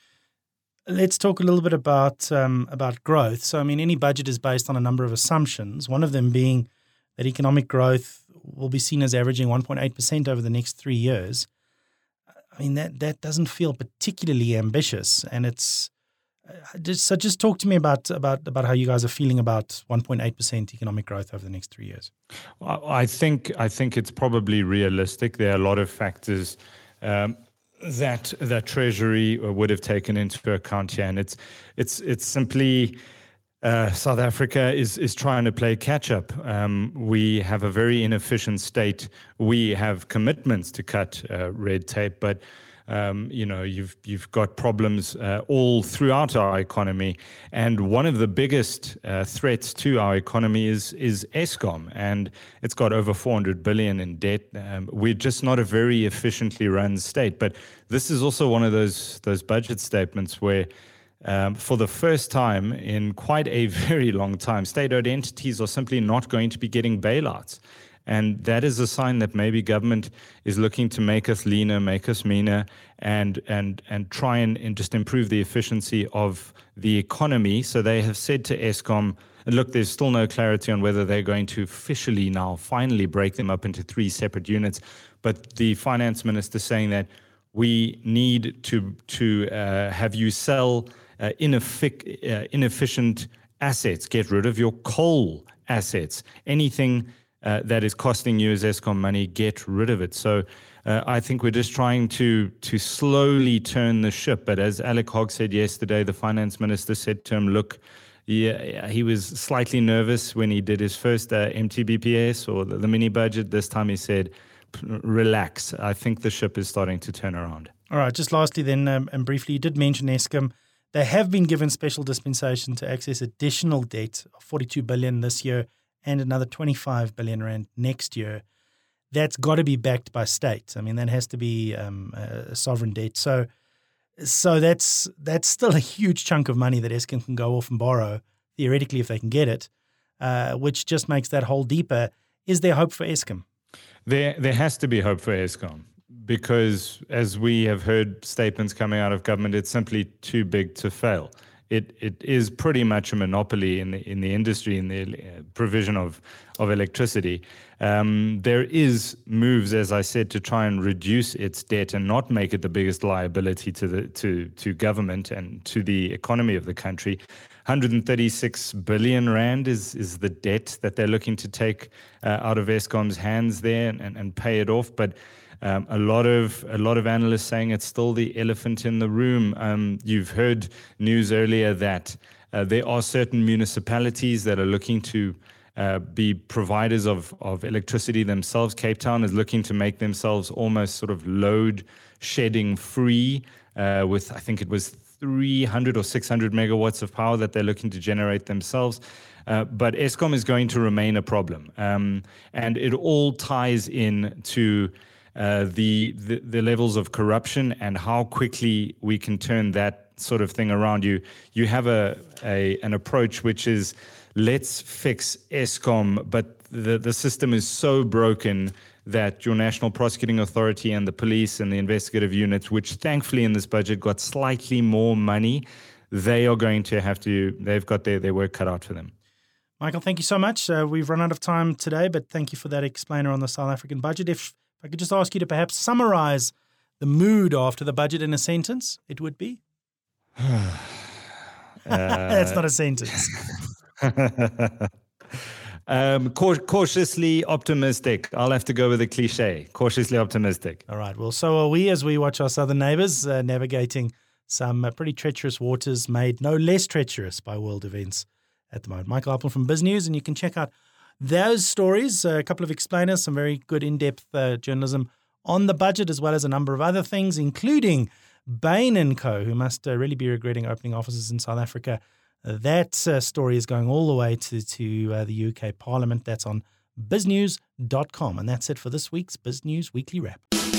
Let's talk a little bit about um, about growth. So, I mean, any budget is based on a number of assumptions. One of them being that economic growth will be seen as averaging one point eight percent over the next three years. I mean, that, that doesn't feel particularly ambitious. And it's uh, just, so just talk to me about, about, about how you guys are feeling about one point eight percent economic growth over the next three years. I think, I think it's probably realistic. There are a lot of factors um, that that Treasury would have taken into account here. And it's, it's, it's simply... Uh, South Africa is is trying to play catch up. Um, we have a very inefficient state. We have commitments to cut uh, red tape, but um, you know you've you've got problems uh, all throughout our economy. And one of the biggest uh, threats to our economy is is Eskom, and it's got over four hundred billion in debt. Um, we're just not a very efficiently run state. But this is also one of those those budget statements where, Um, for the first time in quite a very long time, state-owned entities are simply not going to be getting bailouts. And that is a sign that maybe government is looking to make us leaner, make us meaner, and and and try and, and just improve the efficiency of the economy. So they have said to Eskom, and look, there's still no clarity on whether they're going to officially now finally break them up into three separate units. But the finance minister saying that we need to, to uh, have you sell Uh, ineffic- uh, inefficient assets, get rid of your coal assets, anything uh, that is costing you as Eskom money, get rid of it. So uh, I think we're just trying to to slowly turn the ship. But as Alec Hogg said yesterday, the finance minister said to him, look, yeah, he was slightly nervous when he did his first uh, M T B P S or the, the mini budget. This time he said, relax. I think the ship is starting to turn around. All right, just lastly then, um, and briefly, you did mention Eskom. They have been given special dispensation to access additional debt of forty-two billion dollars this year and another twenty-five billion rand next year. That's got to be backed by state. I mean, that has to be um, a sovereign debt. So, so that's that's still a huge chunk of money that Eskom can go off and borrow, theoretically, if they can get it, uh, which just makes that hole deeper. Is there hope for Eskom? There, there has to be hope for Eskom. Because as we have heard statements coming out of government, it's simply too big to fail. It it is pretty much a monopoly in the in the industry, in the provision of of electricity. Um, there is moves, as I said, to try and reduce its debt and not make it the biggest liability to the to to government and to the economy of the country. one hundred thirty-six billion rand is is the debt that they're looking to take uh, out of Eskom's hands there and, and, and pay it off, but. Um, a lot of a lot of analysts saying it's still the elephant in the room. Um, you've heard news earlier that uh, there are certain municipalities that are looking to uh, be providers of, of electricity themselves. Cape Town is looking to make themselves almost sort of load shedding free uh, with, I think it was three hundred or six hundred megawatts of power that they're looking to generate themselves. Uh, but Eskom is going to remain a problem. Um, and it all ties in to Uh, the, the the levels of corruption and how quickly we can turn that sort of thing around. You you have a, a an approach which is let's fix Eskom, but the, the system is so broken that your National Prosecuting Authority and the police and the investigative units, which thankfully in this budget got slightly more money, they are going to have to, they've got their, their work cut out for them. Michael, thank you so much. Uh, we've run out of time today, but thank you for that explainer on the South African budget. If I could just ask you to perhaps summarize the mood after the budget in a sentence, it would be? uh, That's not a sentence. um, cautiously optimistic. I'll have to go with a cliche. Cautiously optimistic. All right. Well, so are we as we watch our southern neighbours uh, navigating some uh, pretty treacherous waters made no less treacherous by world events at the moment. Michael Appel from BizNews, and you can check out those stories, a couple of explainers, some very good in-depth uh, journalism on the budget, as well as a number of other things, including Bain and Co., who must uh, really be regretting opening offices in South Africa. Uh, that uh, story is going all the way to, to uh, the U K Parliament. That's on biznews dot com. And that's it for this week's BizNews Weekly Wrap.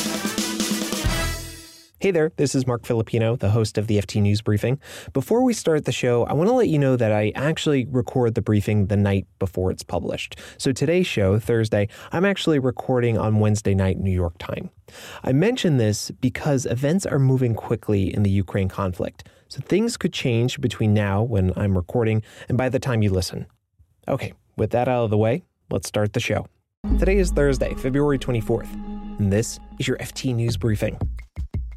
Hey there, this is Mark Filipino, the host of the F T News Briefing. Before we start the show, I want to let you know that I actually record the briefing the night before it's published. So today's show, Thursday, I'm actually recording on Wednesday night New York time. I mention this because events are moving quickly in the Ukraine conflict, so things could change between now, when I'm recording, and by the time you listen. Okay, with that out of the way, let's start the show. Today is Thursday, February twenty-fourth, and this is your F T News Briefing.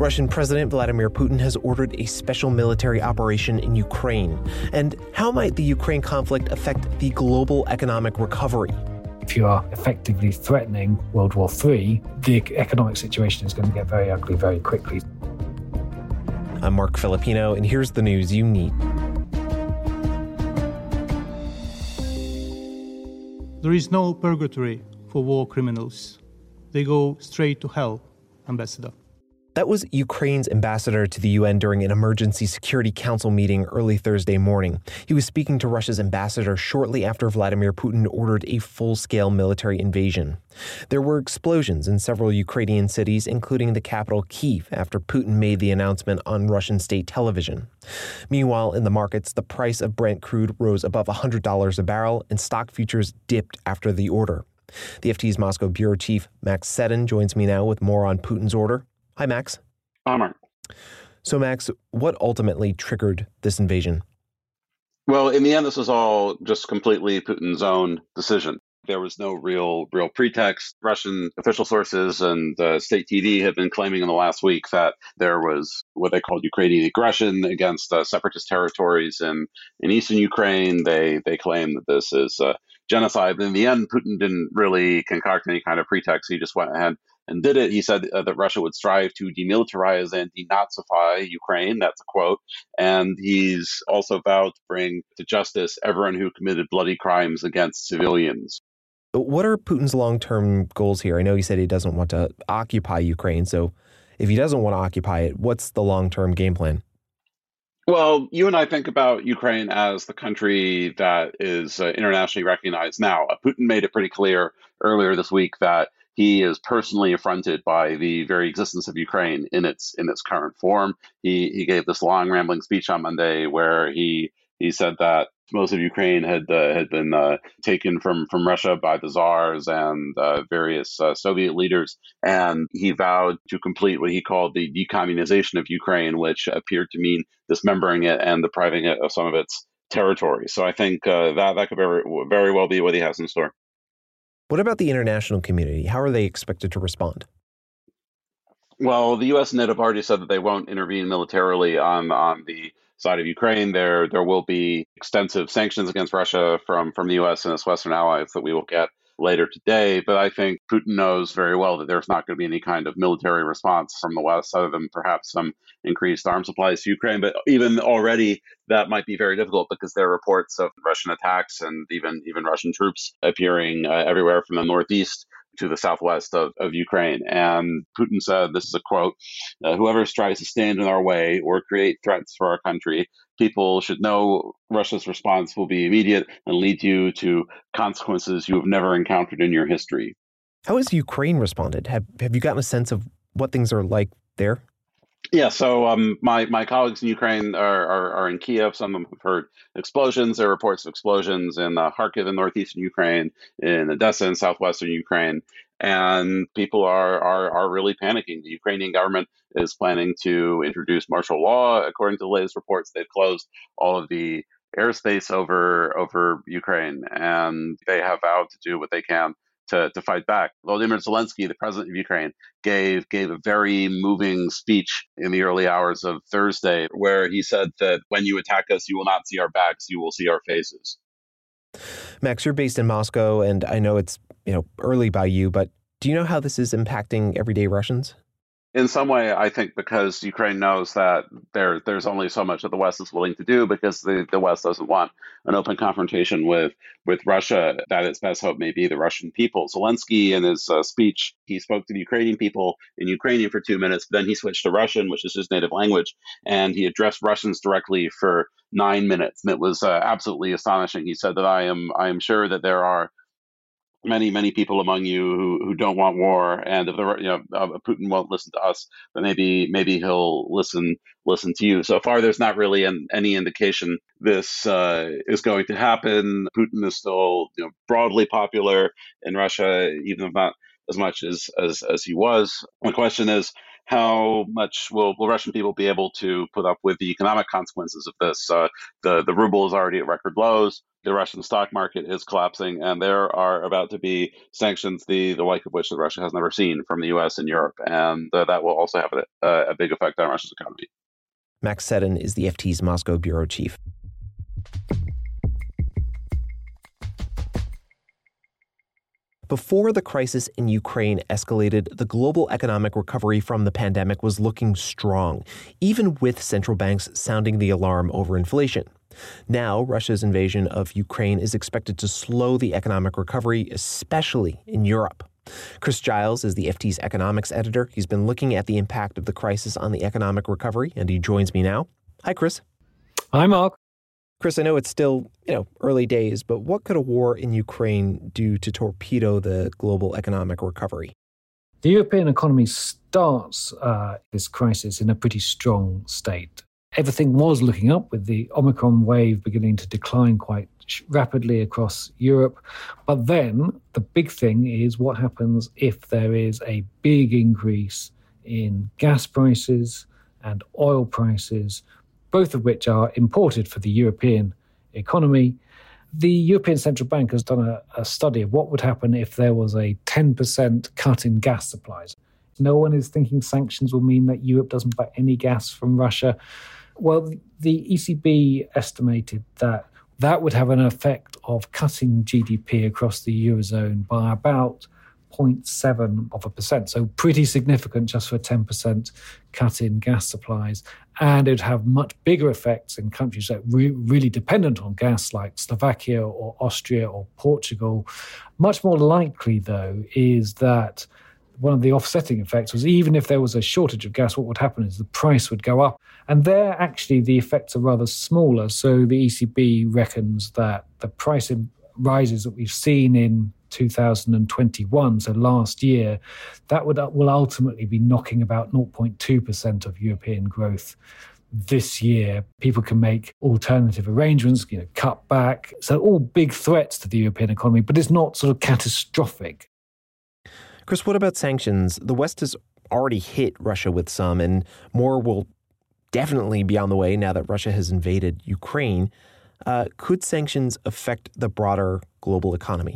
Russian President Vladimir Putin has ordered a special military operation in Ukraine. And how might the Ukraine conflict affect the global economic recovery? If you are effectively threatening World War Three, the economic situation is going to get very ugly very quickly. I'm Mark Filipino, and here's the news you need. There is no purgatory for war criminals. They go straight to hell, Ambassador. That was Ukraine's ambassador to the U N during an emergency Security Council meeting early Thursday morning. He was speaking to Russia's ambassador shortly after Vladimir Putin ordered a full-scale military invasion. There were explosions in several Ukrainian cities, including the capital Kyiv, after Putin made the announcement on Russian state television. Meanwhile, in the markets, the price of Brent crude rose above one hundred dollars a barrel, and stock futures dipped after the order. The F T's Moscow bureau chief, Max Seddon, joins me now with more on Putin's order. Hi, Max. Hi, Mark. So, Max, what ultimately triggered this invasion? Well, in the end, this was all just completely Putin's own decision. There was no real, real pretext. Russian official sources and uh, state T V have been claiming in the last week that there was what they called Ukrainian aggression against uh, separatist territories in, in eastern Ukraine. They they claim that this is uh, genocide. But in the end, Putin didn't really concoct any kind of pretext. He just went ahead and did it. He said uh, that Russia would strive to demilitarize and denazify Ukraine. That's a quote. And he's also vowed to bring to justice everyone who committed bloody crimes against civilians. What are Putin's long-term goals here? I know he said he doesn't want to occupy Ukraine. So if he doesn't want to occupy it, what's the long-term game plan? Well, you and I think about Ukraine as the country that is uh, internationally recognized now. Uh, Putin made it pretty clear earlier this week that he is personally affronted by the very existence of Ukraine in its in its current form. He he gave this long rambling speech on Monday where he he said that most of Ukraine had uh, had been uh, taken from from Russia by the czars and uh, various uh, Soviet leaders, and he vowed to complete what he called the decommunization of Ukraine, which appeared to mean dismembering it and depriving it of some of its territory. So I think uh, that that could very very well be what he has in store. What about the international community? How are they expected to respond? Well, the U S and NATO have already said that they won't intervene militarily on on the side of Ukraine. There there will be extensive sanctions against Russia from, from the U S and its Western allies that we will get later today. But I think Putin knows very well that there's not going to be any kind of military response from the West other than perhaps some increased arms supplies to Ukraine. But even already that might be very difficult because there are reports of Russian attacks and even, even Russian troops appearing uh, everywhere from the northeast to the southwest of, of Ukraine. And Putin said, this is a quote, uh, whoever tries to stand in our way or create threats for our country, people should know Russia's response will be immediate and lead you to consequences you have never encountered in your history. How has Ukraine responded? Have Have you gotten a sense of what things are like there? Yeah, so um, my, my colleagues in Ukraine are, are, are in Kiev. Some of them have heard explosions. There are reports of explosions in uh, Kharkiv in northeastern Ukraine, in Odessa in southwestern Ukraine. And people are, are, are really panicking. The Ukrainian government is planning to introduce martial law. According to the latest reports, they've closed all of the airspace over over Ukraine, and they have vowed to do what they can to, to fight back. Volodymyr Zelensky, the president of Ukraine, gave gave a very moving speech in the early hours of Thursday where he said that when you attack us, you will not see our backs, you will see our faces. Max, you're based in Moscow, and I know it's you know early by you, but do you know how this is impacting everyday Russians? In some way, I think because Ukraine knows that there there's only so much that the West is willing to do because the, the West doesn't want an open confrontation with, with Russia, that its best hope may be the Russian people. Zelensky, in his uh, speech, he spoke to the Ukrainian people in Ukrainian for two minutes, but then he switched to Russian, which is his native language, and he addressed Russians directly for nine minutes. And it was uh, absolutely astonishing. He said that I am I am sure that there are many, many people among you who, who don't want war, and if the you know uh, Putin won't listen to us, then maybe maybe he'll listen listen to you. So far, there's not really an, any indication this uh, is going to happen. Putin is still you know broadly popular in Russia, even if not as much as as, as he was. The question is, how much will, will Russian people be able to put up with the economic consequences of this? Uh, the the ruble is already at record lows. The Russian stock market is collapsing, and there are about to be sanctions, the, the like of which that Russia has never seen from the U S and Europe, and uh, that will also have a, a big effect on Russia's economy. Max Seddon is the F T's Moscow bureau chief. Before the crisis in Ukraine escalated, the global economic recovery from the pandemic was looking strong, even with central banks sounding the alarm over inflation. Now, Russia's invasion of Ukraine is expected to slow the economic recovery, especially in Europe. Chris Giles is the F T's economics editor. He's been looking at the impact of the crisis on the economic recovery, and he joins me now. Hi, Chris. Hi, Mark. Chris, I know it's still, you know, early days, but what could a war in Ukraine do to torpedo the global economic recovery? The European economy starts uh, this crisis in a pretty strong state. Everything was looking up with the Omicron wave beginning to decline quite rapidly across Europe. But then the big thing is what happens if there is a big increase in gas prices and oil prices, both of which are imported for the European economy. The European Central Bank has done a, a study of what would happen if there was a ten percent cut in gas supplies. No one is thinking sanctions will mean that Europe doesn't buy any gas from Russia. Well, the E C B estimated that that would have an effect of cutting G D P across the Eurozone by about zero point seven of a percent. So pretty significant just for a ten percent cut in gas supplies. And it would have much bigger effects in countries that are re- really dependent on gas, like Slovakia or Austria or Portugal. Much more likely, though, is that one of the offsetting effects was even if there was a shortage of gas, what would happen is the price would go up. And there, actually, the effects are rather smaller. So the E C B reckons that the price rises that we've seen in two thousand twenty-one, so last year, that would will ultimately be knocking about zero point two percent of European growth this year. People can make alternative arrangements, you know, cut back. So all big threats to the European economy, but it's not sort of catastrophic. Chris, what about sanctions? The West has already hit Russia with some, and more will definitely be on the way now that Russia has invaded Ukraine. Uh, could sanctions affect the broader global economy?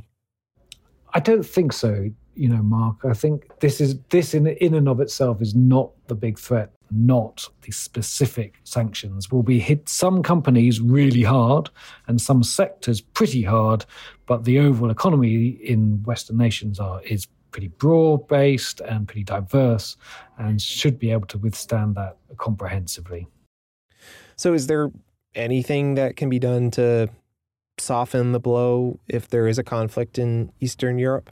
I don't think so, you know, Mark. I think this is this in in and of itself is not the big threat, not the specific sanctions. Will be hit some companies really hard and some sectors pretty hard, but the overall economy in Western nations are is pretty broad-based and pretty diverse and should be able to withstand that comprehensively. So is there anything that can be done to soften the blow if there is a conflict in Eastern Europe?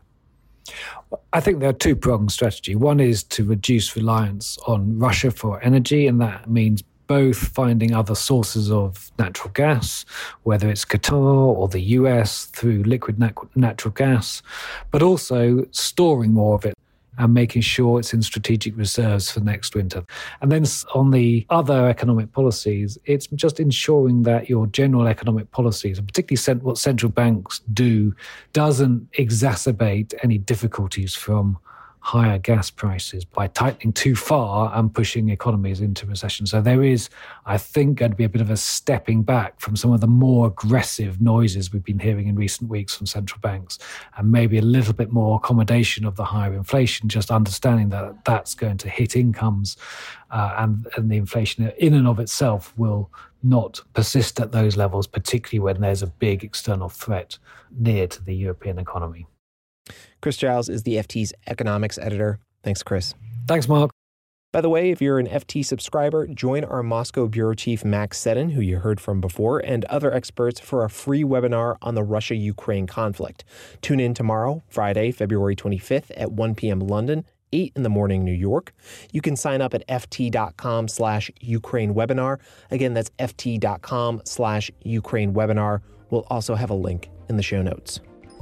I think there are two-pronged strategy. One is to reduce reliance on Russia for energy, and that means both finding other sources of natural gas, whether it's Qatar or the U S through liquid nat- natural gas, but also storing more of it and making sure it's in strategic reserves for next winter. And then on the other economic policies, it's just ensuring that your general economic policies, and particularly what central banks do, doesn't exacerbate any difficulties from higher gas prices by tightening too far and pushing economies into recession. So there is, I think, going to be a bit of a stepping back from some of the more aggressive noises we've been hearing in recent weeks from central banks, and maybe a little bit more accommodation of the higher inflation, just understanding that that's going to hit incomes uh, and, and the inflation in and of itself will not persist at those levels, particularly when there's a big external threat near to the European economy. Chris Giles is the F T's economics editor. Thanks, Chris. Thanks, Mark. By the way, if you're an F T subscriber, join our Moscow bureau chief, Max Seddon, who you heard from before, and other experts for a free webinar on the Russia-Ukraine conflict. Tune in tomorrow, Friday, February twenty-fifth at one p.m. London, eight in the morning New York. You can sign up at ft.com slash Ukraine webinar. Again, that's ft.com slash Ukraine webinar. We'll also have a link in the show notes.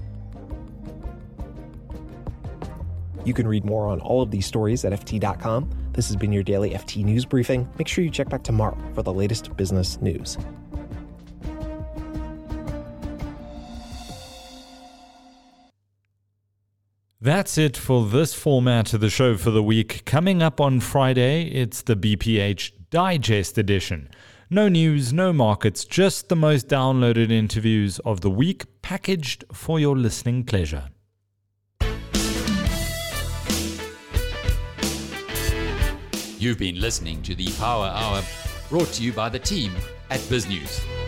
You can read more on all of these stories at F T dot com. This has been your daily F T News Briefing. Make sure you check back tomorrow for the latest business news. That's it for this format of the show for the week. Coming up on Friday, it's the B P H Digest edition. No news, no markets, just the most downloaded interviews of the week, packaged for your listening pleasure. You've been listening to the Power Hour, brought to you by the team at BizNews.